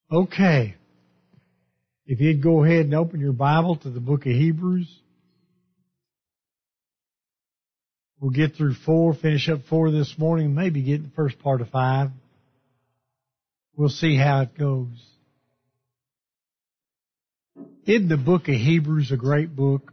Okay. If you'd go ahead and open your Bible to the book of Hebrews. We'll get through 4, finish up 4 this morning, maybe get the first part of 5. We'll see how it goes. Isn't the book of Hebrews a great book?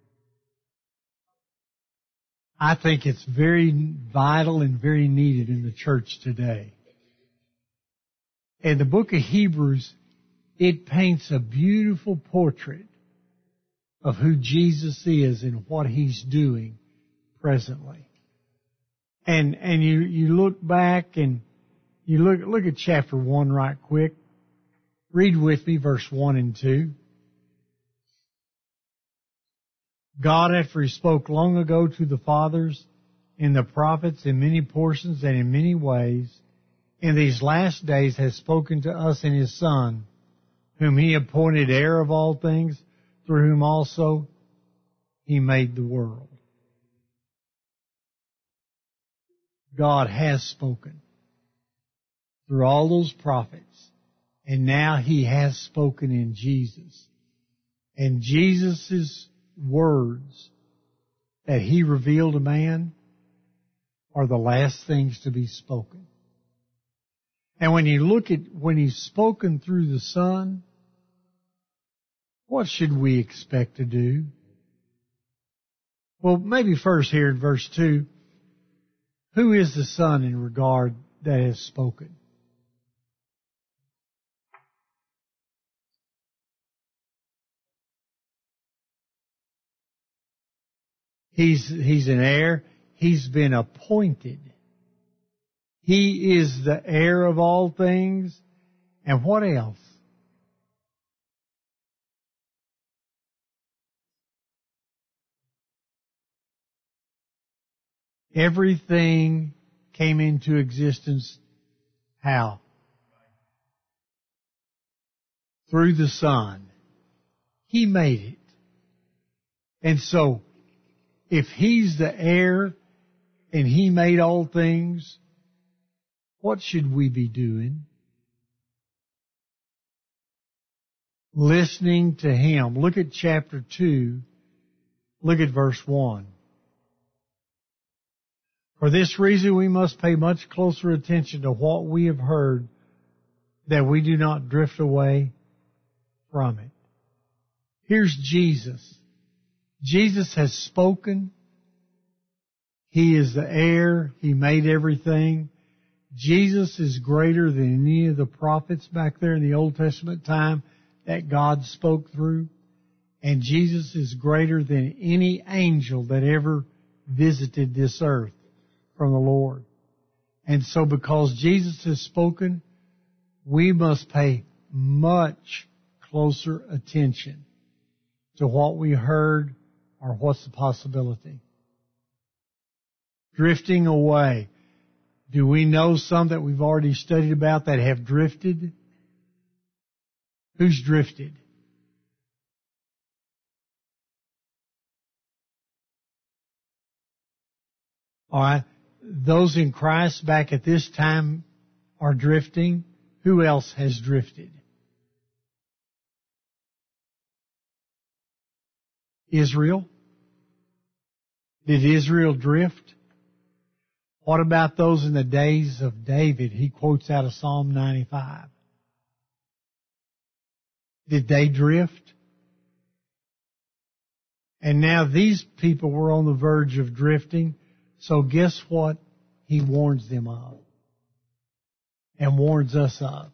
I think it's very vital and very needed in the church today. And the book of Hebrews, it paints a beautiful portrait of who Jesus is and what He's doing presently. And you look back and you look at chapter 1 right quick. Read with me verse 1 and 2. God, after He spoke long ago to the fathers and the prophets in many portions and in many ways, in these last days has spoken to us in His Son, whom He appointed heir of all things, through whom also He made the world. God has spoken through all those prophets, and now He has spoken in Jesus. And Jesus' words that He revealed to man are the last things to be spoken. And when you look at when He's spoken through the Son, what should we expect to do? Well, maybe first here in verse 2, who is the Son in regard that has spoken? He's an heir. He's been appointed. He is the heir of all things. And what else? Everything came into existence how? Through the Son. He made it. And so, if He's the heir and He made all things, what should we be doing? Listening to Him. Look at chapter 2. Look at verse 1. For this reason we must pay much closer attention to what we have heard, that we do not drift away from it. Here's Jesus. Jesus has spoken. He is the heir. He made everything. Jesus is greater than any of the prophets back there in the Old Testament time that God spoke through. And Jesus is greater than any angel that ever visited this earth from the Lord. And so because Jesus has spoken, we must pay much closer attention to what we heard or what's the possibility. Drifting away. Do we know some that we've already studied about that have drifted? Who's drifted? All right. Those in Christ back at this time are drifting. Who else has drifted? Israel. Did Israel drift? What about those in the days of David? He quotes out of Psalm 95. Did they drift? And now these people were on the verge of drifting. So guess what He warns them of and warns us of?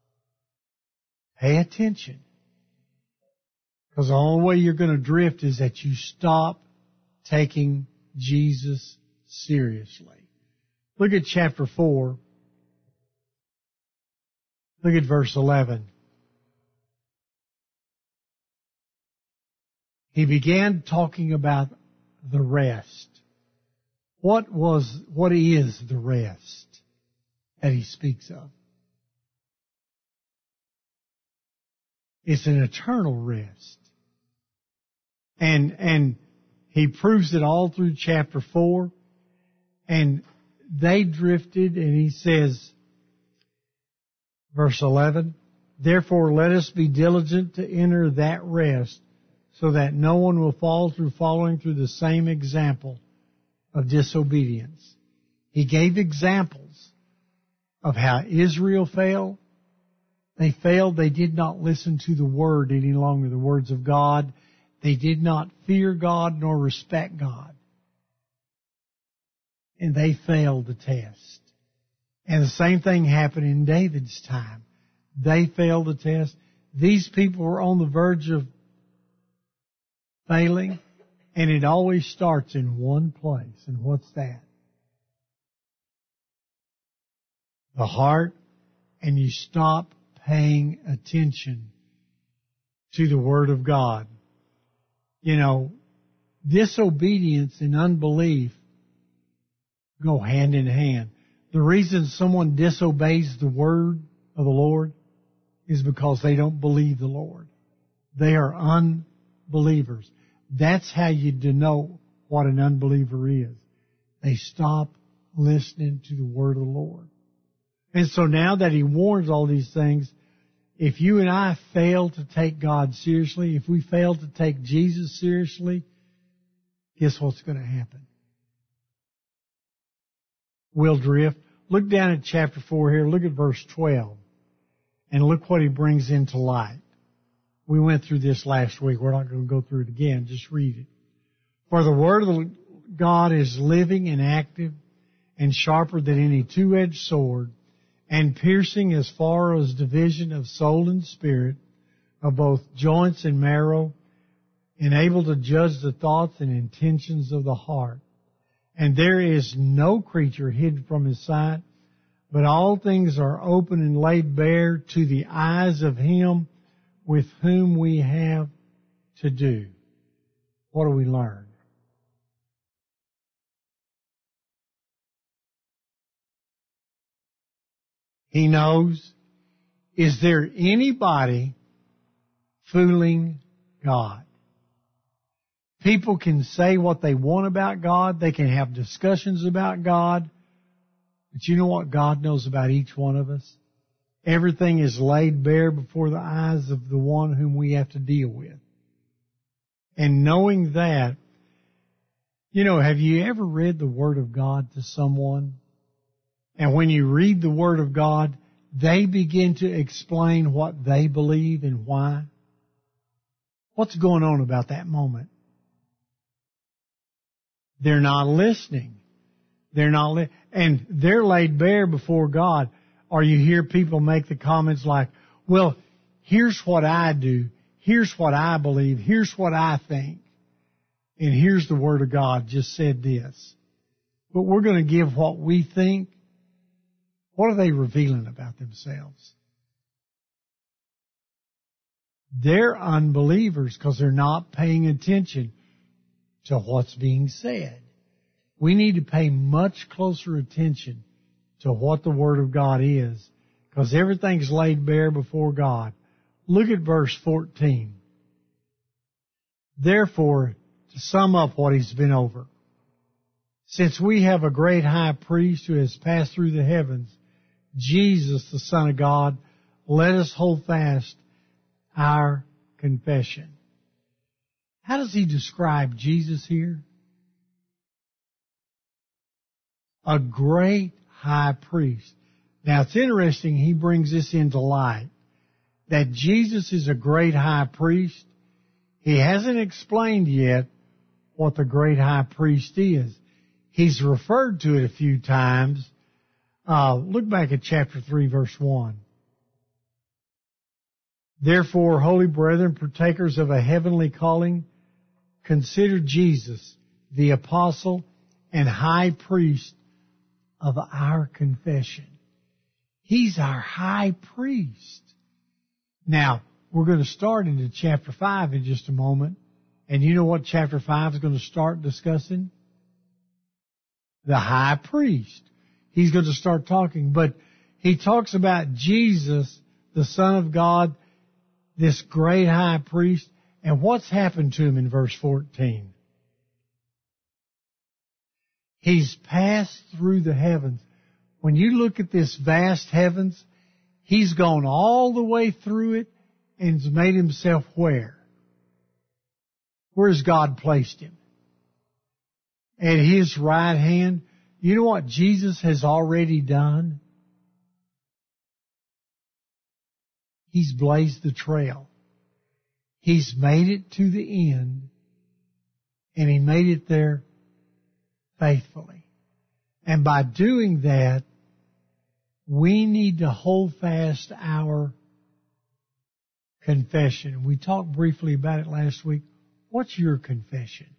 Pay attention. Because the only way you're going to drift is that you stop taking Jesus seriously. Look at chapter 4. Look at verse 11. He began talking about the rest. What is the rest that He speaks of? It's an eternal rest. And He proves it all through chapter 4. And they drifted, and He says, verse 11, Therefore let us be diligent to enter that rest, so that no one will fall through following through the same example of disobedience. He gave examples of how Israel failed. They failed. They did not listen to the Word any longer, the words of God. They did not fear God nor respect God. And they failed the test. And the same thing happened in David's time. They failed the test. These people were on the verge of failing, and it always starts in one place. And what's that? The heart, and you stop paying attention to the Word of God. You know, disobedience and unbelief go hand in hand. The reason someone disobeys the Word of the Lord is because they don't believe the Lord. They are unbelievers. That's how you denote what an unbeliever is. They stop listening to the Word of the Lord. And so now that He warns all these things, if you and I fail to take God seriously, if we fail to take Jesus seriously, guess what's going to happen? We'll drift. Look down at chapter 4 here. Look at verse 12. And look what He brings into light. We went through this last week. We're not going to go through it again. Just read it. For the Word of God is living and active and sharper than any two-edged sword, and piercing as far as division of soul and spirit, of both joints and marrow, and able to judge the thoughts and intentions of the heart. And there is no creature hidden from His sight, but all things are open and laid bare to the eyes of Him with whom we have to do. What do we learn? He knows. Is there anybody fooling God? People can say what they want about God. They can have discussions about God. But you know what God knows about each one of us? Everything is laid bare before the eyes of the one whom we have to deal with. And knowing that, you know, have you ever read the Word of God to someone? And when you read the Word of God, they begin to explain what they believe and why. What's going on about that moment? They're not listening. And they're laid bare before God. Or you hear people make the comments like, well, here's what I do. Here's what I believe. Here's what I think. And here's the Word of God just said this. But we're going to give what we think. What are they revealing about themselves? They're unbelievers because they're not paying attention to what's being said. We need to pay much closer attention to what the Word of God is, because everything's laid bare before God. Look at verse 14. Therefore, to sum up what he's been over, since we have a great high priest who has passed through the heavens, Jesus, the Son of God, let us hold fast our confession. How does he describe Jesus here? A great high priest. Now it's interesting he brings this into light, that Jesus is a great high priest. He hasn't explained yet what the great high priest is. He's referred to it a few times. Look back at chapter 3, verse 1. Therefore, holy brethren, partakers of a heavenly calling, consider Jesus, the apostle and high priest of our confession. He's our high priest. Now, we're going to start into chapter 5 in just a moment. And you know what chapter 5 is going to start discussing? The high priest. He's going to start talking. But he talks about Jesus, the Son of God, this great high priest. And what's happened to him in verse 14? He's passed through the heavens. When you look at this vast heavens, He's gone all the way through it and has made himself where? Where has God placed him? At his right hand. You know what Jesus has already done? He's blazed the trail. He's made it to the end, and he made it there faithfully. And by doing that, we need to hold fast our confession. We talked briefly about it last week. What's your confession?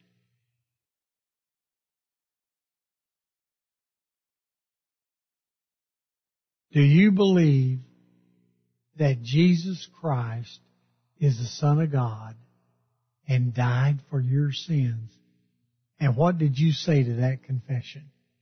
Do you believe that Jesus Christ is the Son of God and died for your sins? And what did you say to that confession?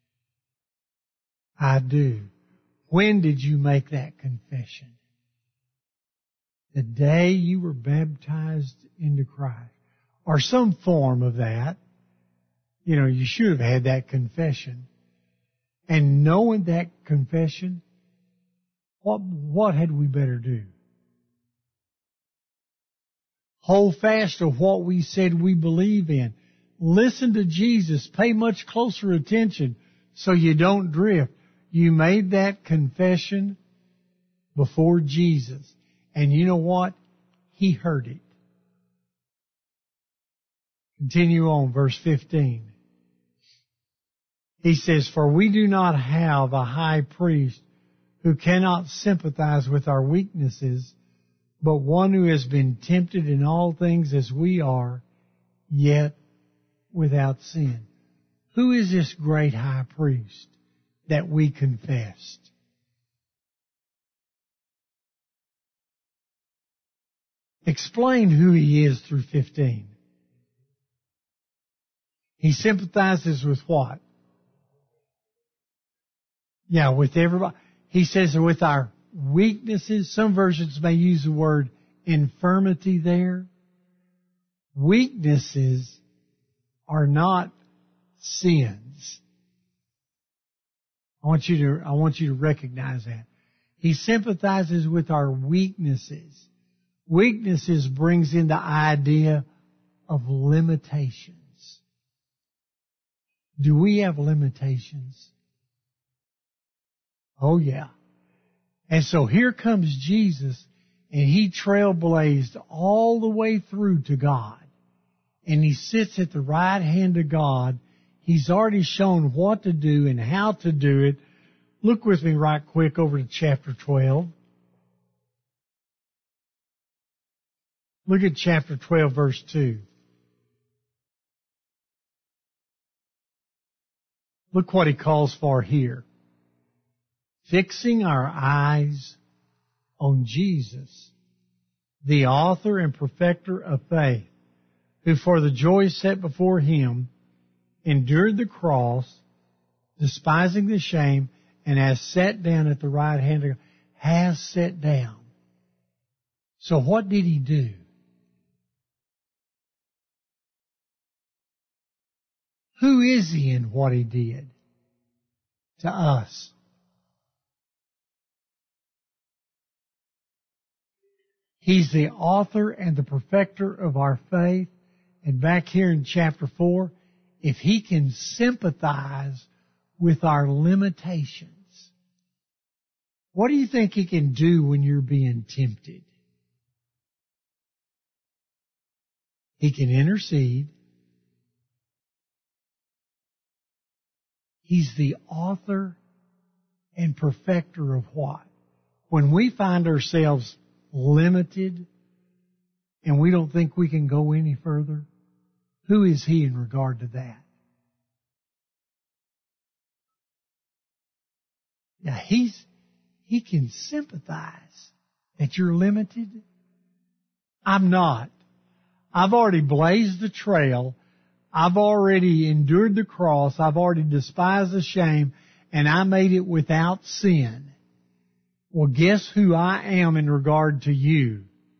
I do. When did you make that confession? The day you were baptized into Christ, or some form of that. You know, you should have had that confession. And knowing that confession, what had we better do? Hold fast to what we said we believe in. Listen to Jesus. Pay much closer attention so you don't drift. You made that confession before Jesus. And you know what? He heard it. Continue on, verse 15. He says, "For we do not have a high priest who cannot sympathize with our weaknesses, but one who has been tempted in all things as we are, yet without sin." Who is this great high priest that we confessed? Explain who he is through 15. He sympathizes with what? Yeah, with everybody. He says with our weaknesses. Some versions may use the word infirmity there. Weaknesses are not sins. I want you to recognize that. He sympathizes with our weaknesses. Weaknesses brings in the idea of limitations. Do we have limitations? Oh yeah. And so here comes Jesus, and he trailblazed all the way through to God. And he sits at the right hand of God. He's already shown what to do and how to do it. Look with me right quick over to chapter 12. Look at chapter 12, verse 2. Look what he calls for here. Fixing our eyes on Jesus, the author and perfecter of faith, who for the joy set before him endured the cross, despising the shame, and has sat down at the right hand of God. Has sat down. So what did he do? Who is he in what he did to us? He's the author and the perfecter of our faith. And back here in chapter 4, if he can sympathize with our limitations, what do you think he can do when you're being tempted? He can intercede. He's the author and perfecter of what? When we find ourselves limited and we don't think we can go any further, who is he in regard to that? Yeah, he can sympathize that you're limited. I'm not. I've already blazed the trail. I've already endured the cross. I've already despised the shame, and I made it without sin. Well, guess who I am in regard to you?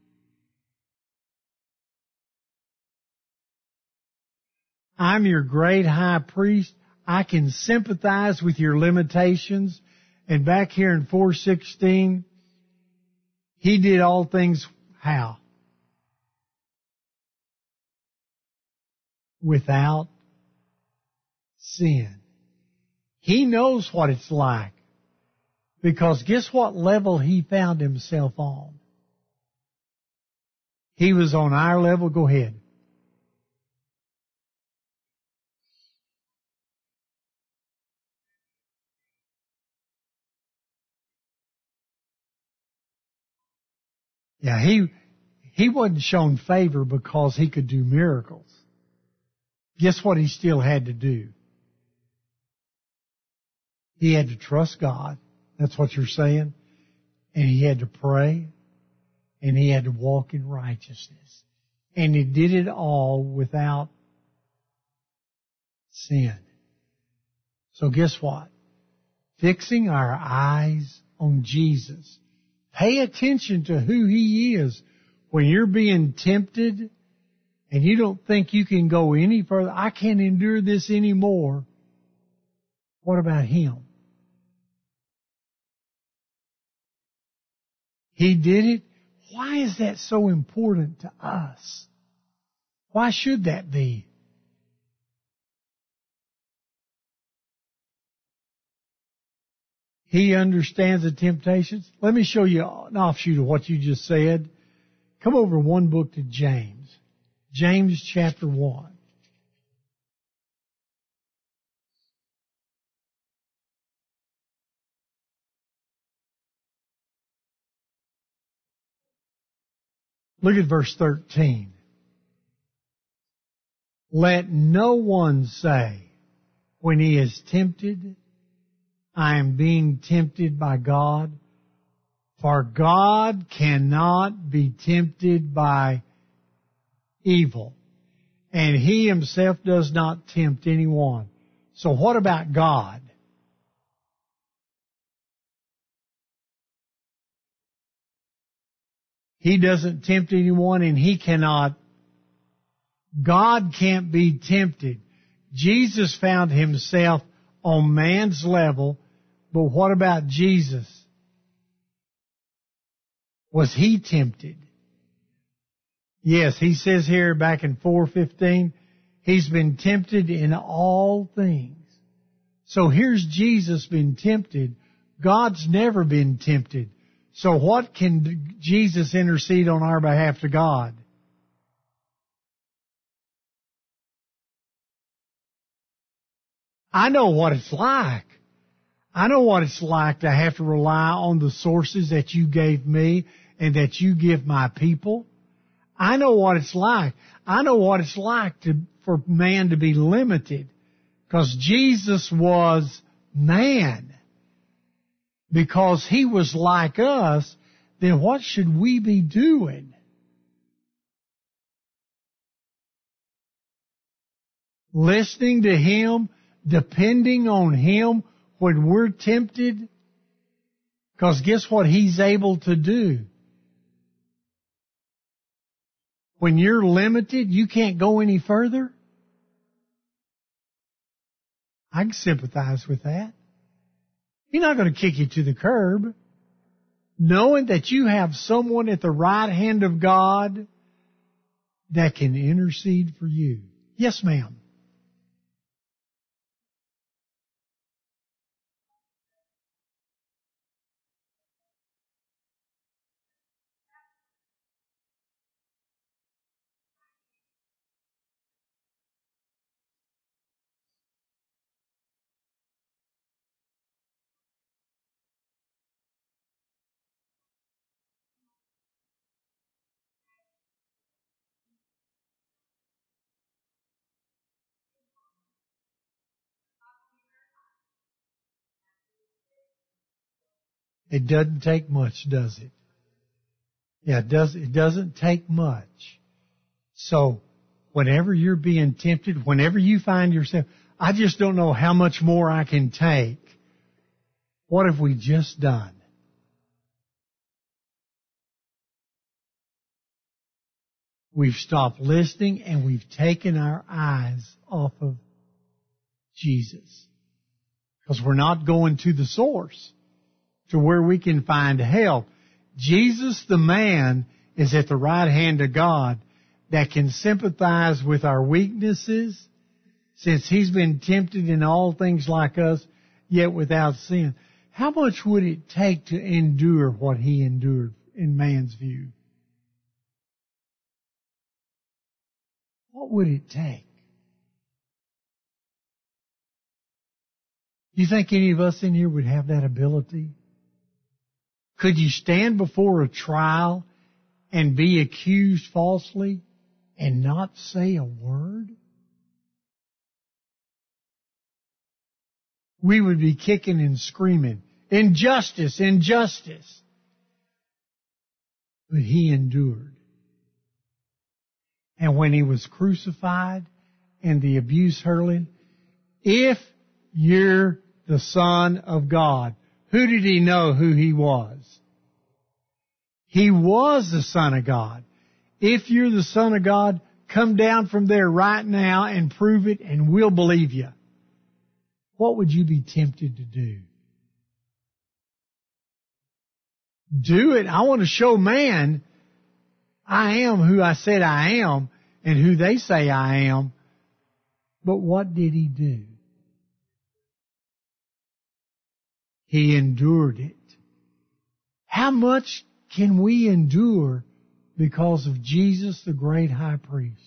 I'm your great high priest. I can sympathize with your limitations. And back here in 4:16, He did all things how? Without sin. He knows what it's like. Because guess what level he found himself on? He was on our level. Go ahead. Yeah, he wasn't shown favor because he could do miracles. Guess what he still had to do? He had to trust God. That's what you're saying. And he had to pray. And he had to walk in righteousness. And he did it all without sin. So guess what? Fixing our eyes on Jesus. Pay attention to who He is. When you're being tempted and you don't think you can go any further, I can't endure this anymore. What about Him? He did it. Why is that so important to us? Why should that be? He understands the temptations. Let me show you an offshoot of what you just said. Come over one book to James. James chapter 1. Look at verse 13. Let no one say, when he is tempted, I am being tempted by God. For God cannot be tempted by evil. And He Himself does not tempt anyone. So what about God? He doesn't tempt anyone and He cannot. God can't be tempted. Jesus found Himself on man's level, but what about Jesus? Was He tempted? Yes, He says here back in 4:15, He's been tempted in all things. So here's Jesus been tempted. God's never been tempted. So what can Jesus intercede on our behalf to God? I know what it's like. I know what it's like to have to rely on the sources that you gave me and that you give my people. I know what it's like. I know what it's like for man to be limited because Jesus was man. Because He was like us, then what should we be doing? Listening to Him, depending on Him when we're tempted? Because guess what He's able to do? When you're limited, you can't go any further? I can sympathize with that. He's not going to kick you to the curb. Knowing that you have someone at the right hand of God that can intercede for you. Yes, ma'am. It doesn't take much, does it? Yeah, it doesn't take much. So, whenever you're being tempted, whenever you find yourself, I just don't know how much more I can take. What have we just done? We've stopped listening and we've taken our eyes off of Jesus. Because we're not going to the source, to where we can find help. Jesus, the man, is at the right hand of God that can sympathize with our weaknesses, since he's been tempted in all things like us, yet without sin. How much would it take to endure what he endured in man's view? What would it take? Do you think any of us in here would have that ability? Could you stand before a trial and be accused falsely and not say a word? We would be kicking and screaming, "Injustice, injustice!" But he endured. And when he was crucified and the abuse hurling, if you're the Son of God, who did he know who he was? He was the Son of God. If you're the Son of God, come down from there right now and prove it, and we'll believe you. What would you be tempted to do? Do it. I want to show man I am who I said I am and who they say I am. But what did he do? He endured it. How much can we endure because of Jesus, the great high priest?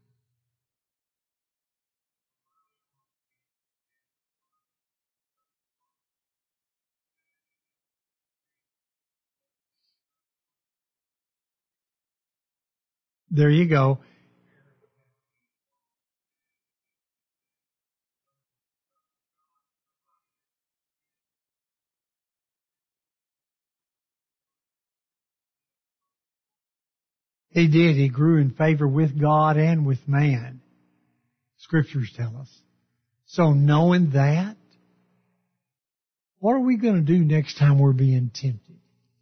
There you go. He did. He grew in favor with God and with man. Scriptures tell us. So knowing that, what are we going to do next time we're being tempted?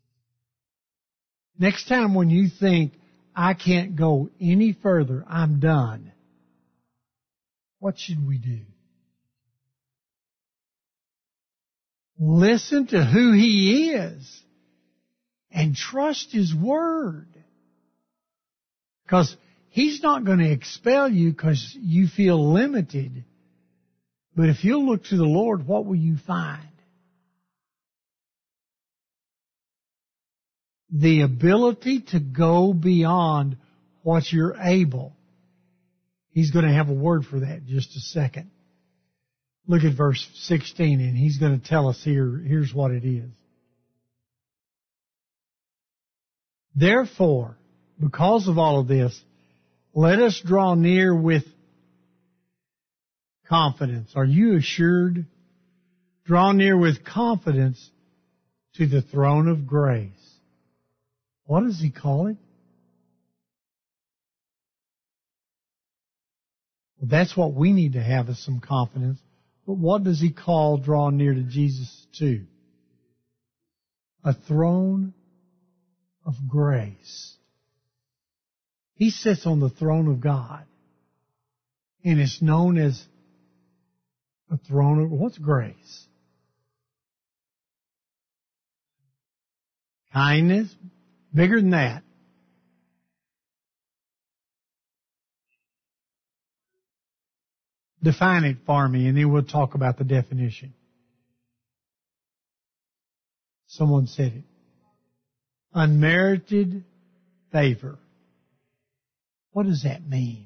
Next time when you think, I can't go any further, I'm done, what should we do? Listen to who he is and trust his word. Because he's not going to expel you because you feel limited. But if you'll look to the Lord, what will you find? The ability to go beyond what you're able. He's going to have a word for that in just a second. Look at verse 16, and he's going to tell us here's what it is. Therefore, because of all of this, let us draw near with confidence. Are you assured? Draw near with confidence to the throne of grace. What does he call it? Well, that's what we need to have, is some confidence. But what does he call draw near to Jesus to? A throne of grace. He sits on the throne of God. And it's known as a throne of, what's grace? Kindness. Bigger than that. Define it for me, and then we'll talk about the definition. Someone said it. Unmerited favor. What does that mean?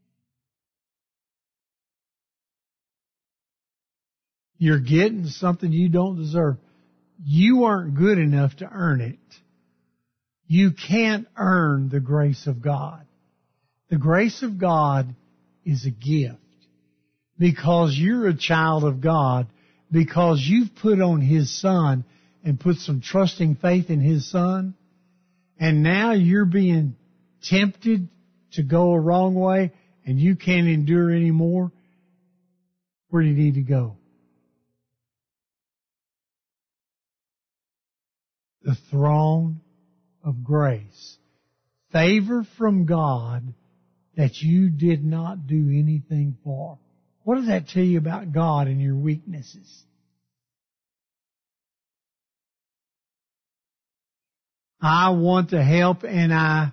You're getting something you don't deserve. You aren't good enough to earn it. You can't earn the grace of God. The grace of God is a gift. Because you're a child of God, because you've put on His Son and put some trusting faith in His Son, and now you're being tempted to go a wrong way and you can't endure anymore, where do you need to go? The throne of grace. Favor from God that you did not do anything for. What does that tell you about God and your weaknesses? I want to help, and I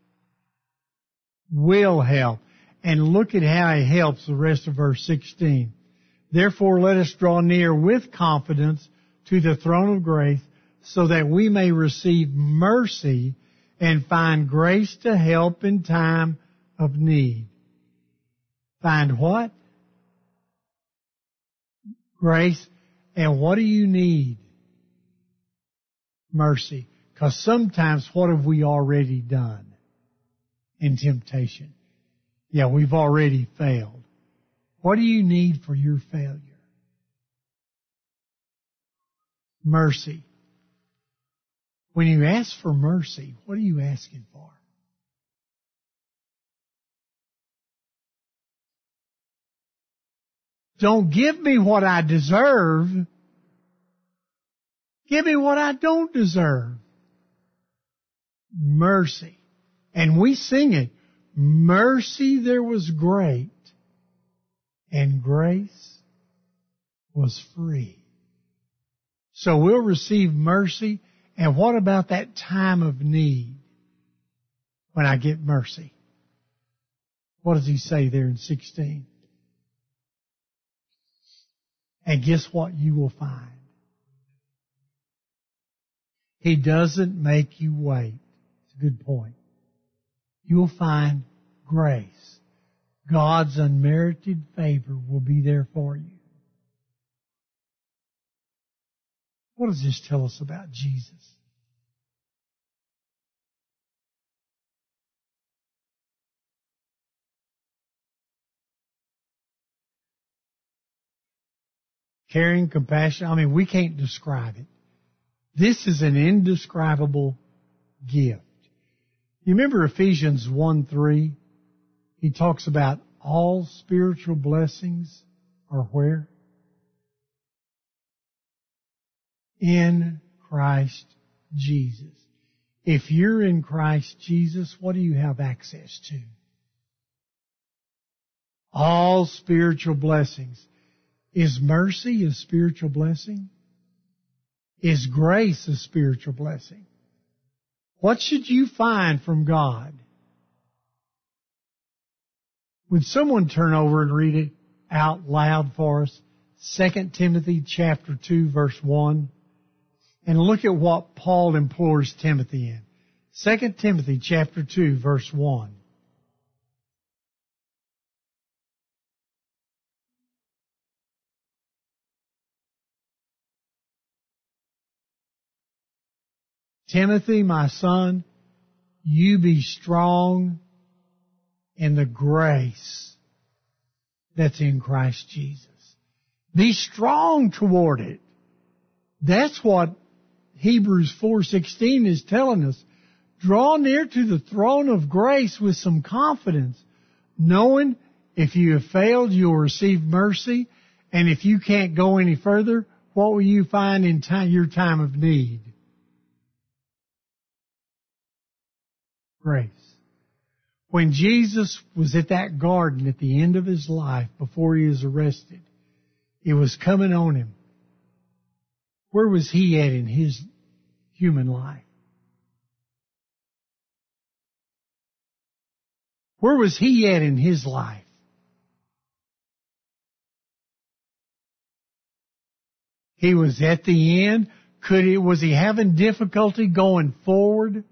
will help. And look at how he helps the rest of verse 16. Therefore, let us draw near with confidence to the throne of grace, so that we may receive mercy and find grace to help in time of need. Find what? Grace. And what do you need? Mercy. Because sometimes what have we already done in temptation? Yeah, we've already failed. What do you need for your failure? Mercy. When you ask for mercy, what are you asking for? Don't give me what I deserve. Give me what I don't deserve. Mercy. And we sing it. Mercy there was great, and grace was free. So we'll receive mercy. And what about that time of need when I get mercy? What does he say there in 16? And guess what you will find? He doesn't make you wait. It's a good point. You'll find grace. God's unmerited favor will be there for you. What does this tell us about Jesus? Caring, compassion, I mean, we can't describe it. This is an indescribable gift. You remember Ephesians 1:3? He talks about all spiritual blessings are where? In Christ Jesus. If you're in Christ Jesus, what do you have access to? All spiritual blessings. Is mercy a spiritual blessing? Is grace a spiritual blessing? What should you find from God? Would someone turn over and read it out loud for us? 2 Timothy chapter 2 verse 1. And look at what Paul implores Timothy in. 2 Timothy chapter 2 verse 1. Timothy, my son, you be strong in the grace that's in Christ Jesus. Be strong toward it. That's what Hebrews 4:16 is telling us. Draw near to the throne of grace with some confidence, knowing if you have failed, you'll receive mercy. And if you can't go any further, what will you find in your time of need? Grace. When Jesus was at that garden at the end of his life, before he was arrested, it was coming on him. Where was he at in his human life? Where was he at in his life? He was at the end. Was he having difficulty going forward?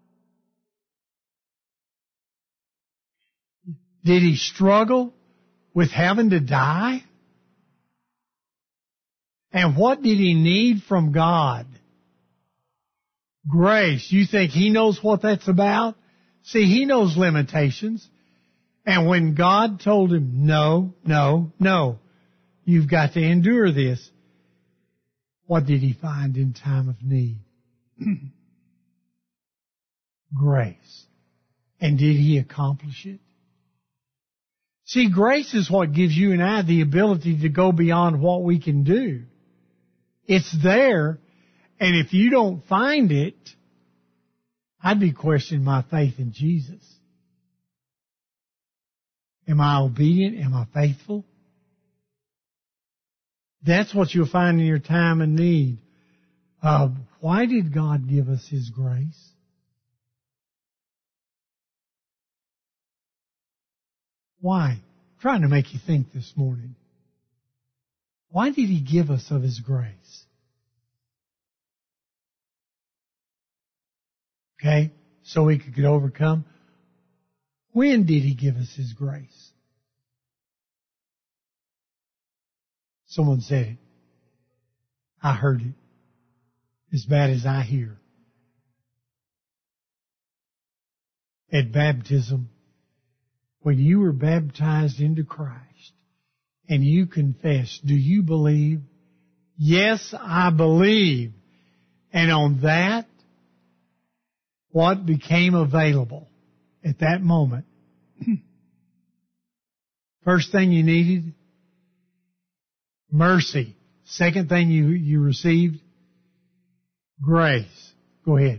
Did he struggle with having to die? And what did he need from God? Grace. You think he knows what that's about? See, he knows limitations. And when God told him, no, you've got to endure this, what did he find in time of need? Grace. And did he accomplish it? See, grace is what gives you and I the ability to go beyond what we can do. It's there, and if you don't find it, I'd be questioning my faith in Jesus. Am I obedient? Am I faithful? That's what you'll find in your time of need. What Why did God give us His grace? Why? I'm trying to make you think this morning. Why did He give us of His grace? Okay, so we could overcome. When did He give us His grace? Someone said it. I heard it. As bad as I hear. At baptism, when you were baptized into Christ and you confess, do you believe? Yes, I believe. And on that, what became available at that moment? First thing you needed? Mercy. Second thing you received? Grace. Go ahead.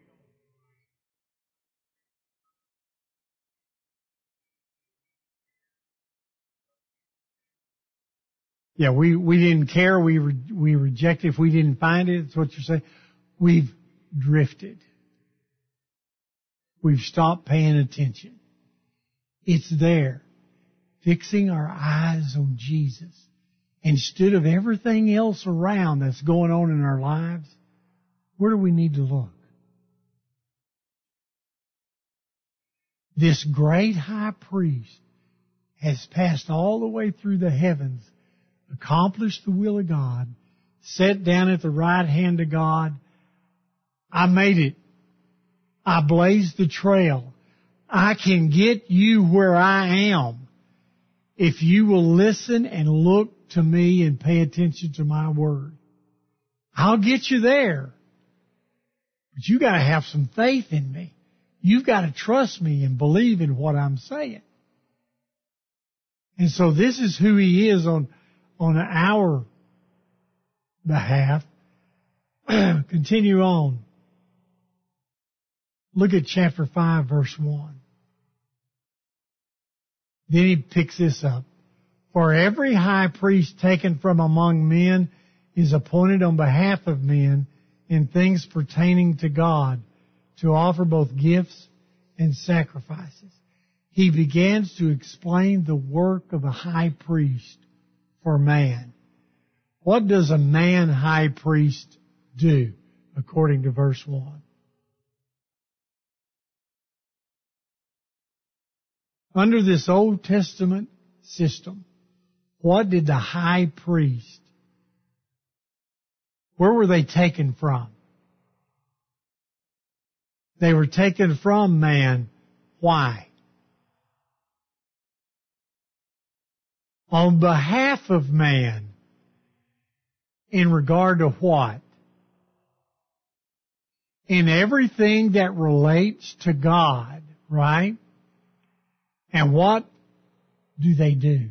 Yeah, we didn't care. We rejected. If we didn't find it, that's what you're saying. We've drifted. We've stopped paying attention. It's there. Fixing our eyes on Jesus. Instead of everything else around that's going on in our lives, where do we need to look? This great high priest has passed all the way through the heavens, accomplished the will of God, sat down at the right hand of God. I made it. I blazed the trail. I can get you where I am if you will listen and look to me and pay attention to my word. I'll get you there. But you got to have some faith in me. You've got to trust me and believe in what I'm saying. And so this is who He is on our behalf. Continue on. Look at chapter 5, verse 1. Then he picks this up. For every high priest taken from among men is appointed on behalf of men in things pertaining to God, to offer both gifts and sacrifices. He begins to explain the work of a high priest for man. What does a man high priest do, according to verse 1? Under this Old Testament system, what did the high priest, where were they taken from? They were taken from man. Why? On behalf of man. In regard to what? In everything that relates to God, right? And what do they do?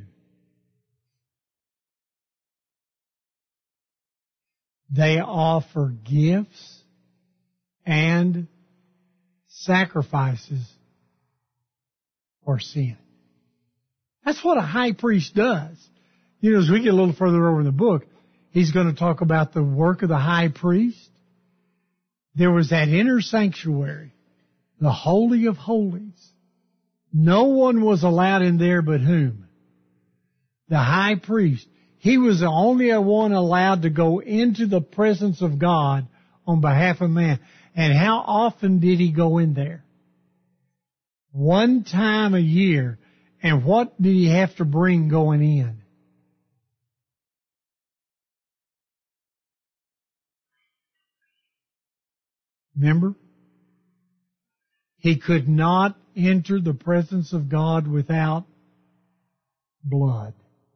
They offer gifts and sacrifices for sin. That's what a high priest does. You know, as we get a little further over in the book, he's going to talk about the work of the high priest. There was that inner sanctuary, the Holy of Holies. No one was allowed in there but whom? The high priest. He was the only one allowed to go into the presence of God on behalf of man. And how often did he go in there? One time a year. And what did he have to bring going in? Remember? He could not enter the presence of God without blood.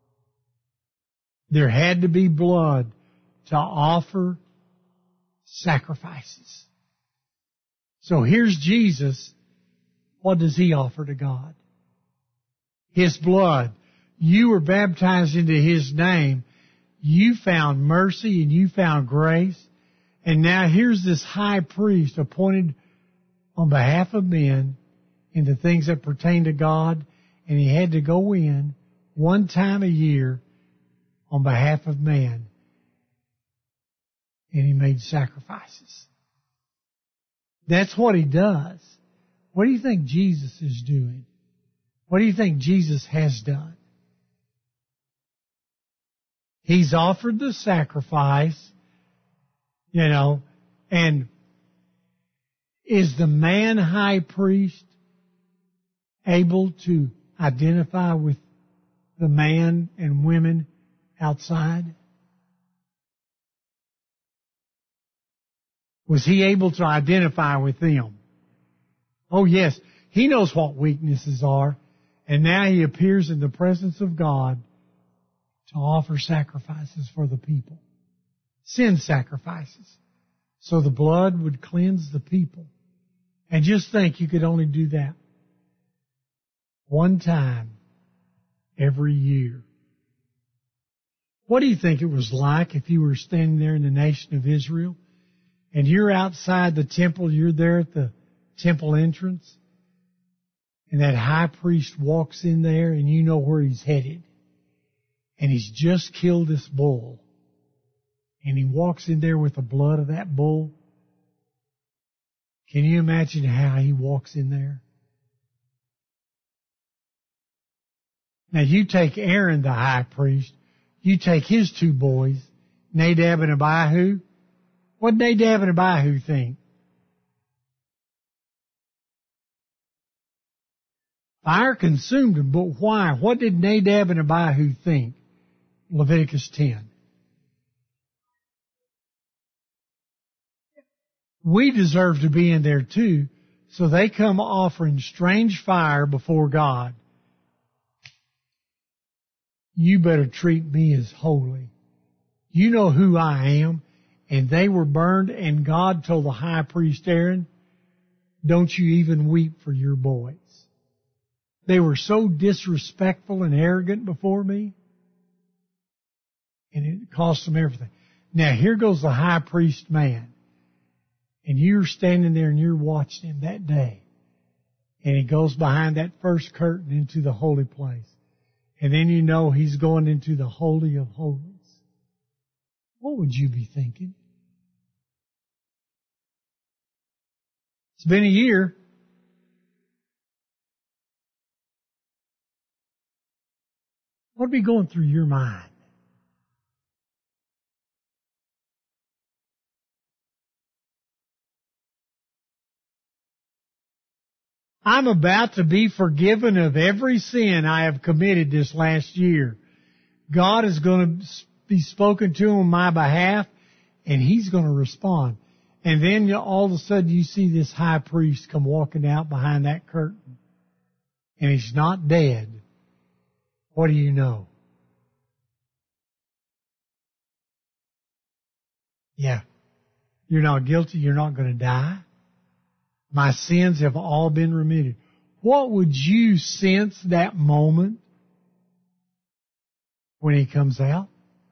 There had to be blood to offer sacrifices. So here's Jesus. What does He offer to God? His blood. You were baptized into His name. You found mercy and you found grace. And now here's this high priest appointed on behalf of men in the things that pertain to God. And he had to go in one time a year on behalf of man and He made sacrifices. That's what He does. What do you think Jesus is doing? What do you think Jesus has done? He's offered the sacrifice, and is the man high priest able to identify with the man and women outside? Was He able to identify with them? Oh yes, He knows what weaknesses are, and now He appears in the presence of God to offer sacrifices for the people. Sin sacrifices. So the blood would cleanse the people. And just think, you could only do that one time every year. What do you think it was like if you were standing there in the nation of Israel and you're outside the temple, you're there at the temple entrance, and that high priest walks in there and you know where he's headed, and he's just killed this bull, and he walks in there with the blood of that bull? Can you imagine how he walks in there? Now you take Aaron the high priest, you take his two boys, Nadab and Abihu. What did Nadab and Abihu think? Fire consumed them, but why? What did Nadab and Abihu think? Leviticus 10. We deserve to be in there too, so they come offering strange fire before God. You better treat me as holy. You know who I am. And they were burned, and God told the high priest Aaron, don't you even weep for your boys. They were so disrespectful and arrogant before me, and it cost them everything. Now here goes the high priest man, and you're standing there and you're watching him that day, and he goes behind that first curtain into the holy place, and then you know he's going into the Holy of Holies. What would you be thinking? It's been a year. What would be going through your mind? I'm about to be forgiven of every sin I have committed this last year. God is going to be spoken to on my behalf, and He's going to respond. And then all of a sudden you see this high priest come walking out behind that curtain, and he's not dead. What do you know? Yeah, you're not guilty. You're not going to die. My sins have all been remitted. What would you sense that moment when He comes out?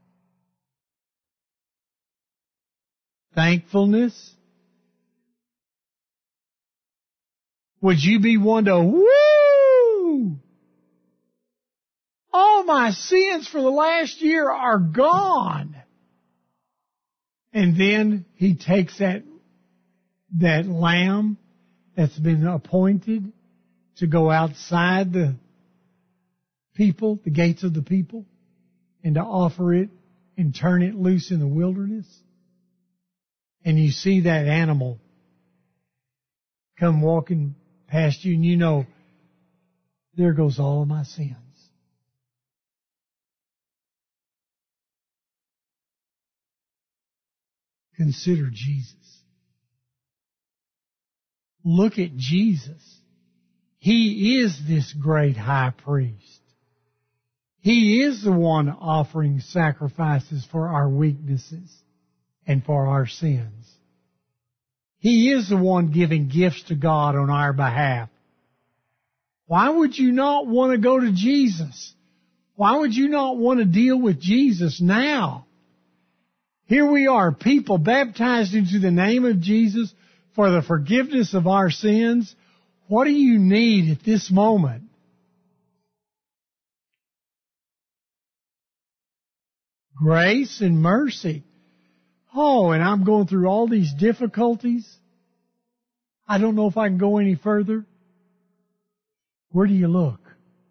Thankfulness? Would you be one to, woo! All my sins for the last year are gone. And then He takes that lamb that's been appointed to go outside the people, the gates of the people, and to offer it and turn it loose in the wilderness. And you see that animal come walking past you, and you know, there goes all of my sins. Consider Jesus. Look at Jesus. He is this great high priest. He is the one offering sacrifices for our weaknesses and for our sins. He is the one giving gifts to God on our behalf. Why would you not want to go to Jesus? Why would you not want to deal with Jesus now? Here we are, people baptized into the name of Jesus for the forgiveness of our sins. What do you need at this moment? Grace and mercy. Oh, and I'm going through all these difficulties. I don't know if I can go any further. Where do you look?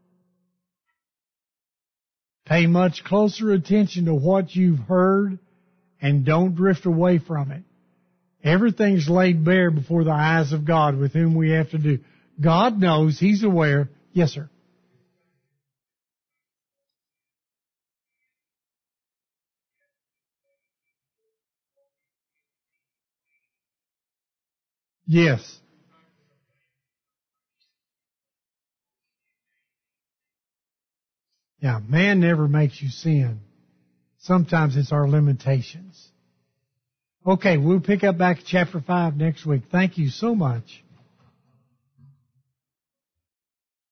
Pay much closer attention to what you've heard and don't drift away from it. Everything's laid bare before the eyes of God with whom we have to do. God knows. He's aware. Yes, sir. Yes. Yeah, man never makes you sin. Sometimes it's our limitations. Okay, we'll pick up back at chapter 5 next week. Thank you so much.